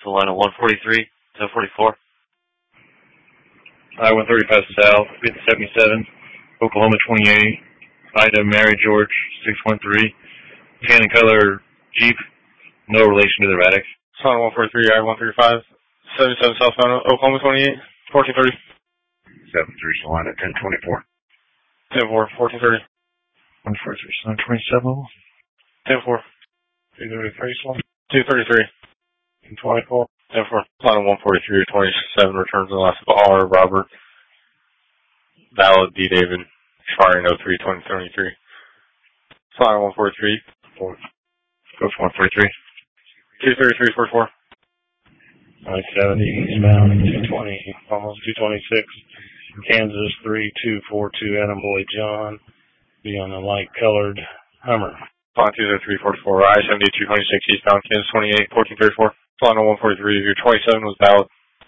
Salina 143 to 44. I-135 South, 77, Oklahoma 28, Ida Mary George 613, tan and color Jeep, no relation to the Radix. Salina 143, I-135, 77 Southbound, Oklahoma 28, 1430. 73 Salina 1024. 10-4, 1430. 143 Salina 27. 10-4. 233 Salina. 233. 24. 10-4. Salina 143 or 27 returns in the last of R. Robert. Valid D. David. Expiring 03-2023. Salina 143. Coach 143. 233 44. I-70 eastbound 220, almost 226. Kansas 3242, Attaboy John. Be on the light colored Hummer. Salina 203 44. I-70 226 eastbound Kansas 28 1434. Salina 143. Your 27 was valid.